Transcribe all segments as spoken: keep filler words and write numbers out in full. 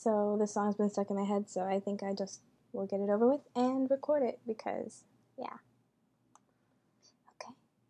So this song's been stuck in my head, so I think I just will get it over with and record it because, yeah. Okay.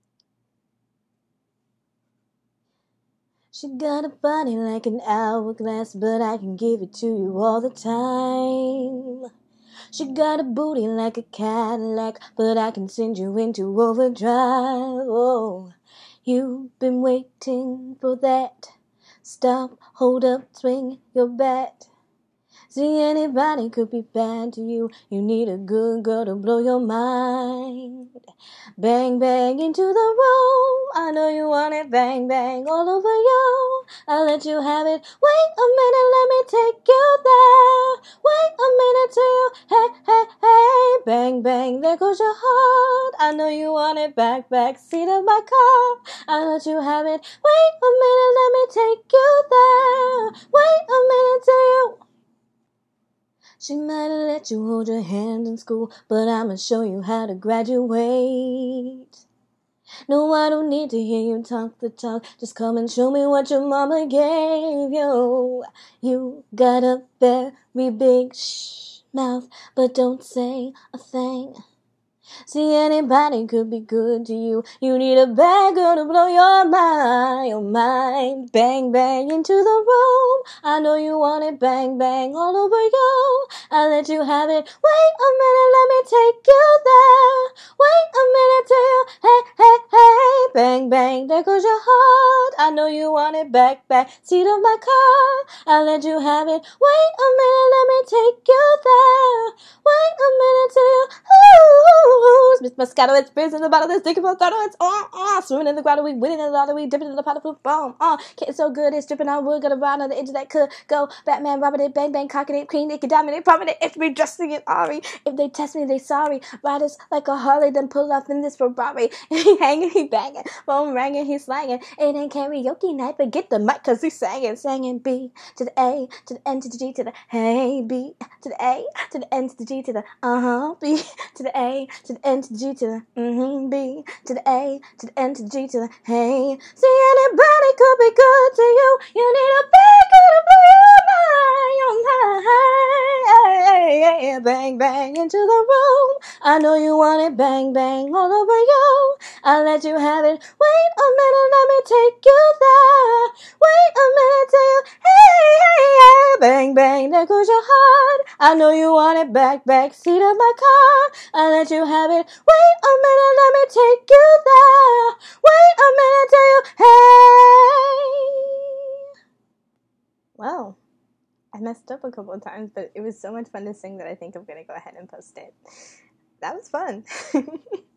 She got a body like an hourglass, but I can give it to you all the time. She got a booty like a Cadillac, but I can send you into overdrive. Oh, you've been waiting for that. Stop, hold up, swing your bat. See, anybody could be bad to you. You need a good girl to blow your mind. Bang, bang into the room. I know you want it. Bang, bang all over you. I'll let you have it. Wait a minute, let me take you there. Wait a minute till you, hey, hey, hey. Bang, bang, there goes your heart. I know you want it. Back, back seat of my car. I'll let you have it. Wait a minute, let me take you there. Wait a minute till you. She might have let you hold your hand in school, but I'ma show you how to graduate. No, I don't need to hear you talk the talk. Just come and show me what your mama gave you. You got a very big shh mouth, but don't say a thing. See, anybody could be good to you. You need a bad girl to blow your mind, your mind. Bang, bang into the room. I know you want it. Bang, bang all over you. I'll let you have it. Wait a minute, let me take you there. Wait a minute till you, hey, hey, hey. Bang, bang, there goes your heart. I know you want it. Back, back seat of my car. I'll let you have it. Wait a minute, let me take you there. Wait a minute till you, ooh. Miss Moscato, it's Spears in the bottle, it's dick about throttle, it's on, on, swimming in the grotto, we winning in the lottery, dipping in the pot of food, boom, on, getting so good, it's dripping on wood, got a ride on the edge of that could go, Batman, robbing it, bang, bang, cocking it, queen, naked, diamond, it, popping it, if me, dressing it, Ari, if they test me, they sorry, riders like a Harley, then pull up in this Ferrari, he hanging, he banging, phone ringing, he slanging, it ain't karaoke night, but get the mic, cause he singing, singing, B, to the A, to the N, to the G, to the, hey, B, to the A, to the N, to the G, to the, uh-huh, B, to the A, to the N, to the G, to the, mm-hmm, B, to the A, to the N, to the G, to the, hey. See, anybody could be good to you. You need a bad girl to blow your mind, your mind. Hey, hey, hey, bang, bang into the room. I know you want it. Bang, bang all over you. I'll let you have it. Wait a minute, let me take you there. Wait a minute till you, hey, hey, hey. Bang, bang, there goes your heart. I know you want it. Back, back seat of my car. I'll let you have it. Wait a minute, let me take you there. Wait a minute till you, hey. Wow, I messed up a couple of times, but it was so much fun to sing that I think I'm going to go ahead and post it. That was fun.